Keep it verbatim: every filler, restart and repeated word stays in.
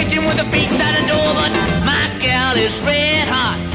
kitchen with the beats out the door, but my gal is red hot.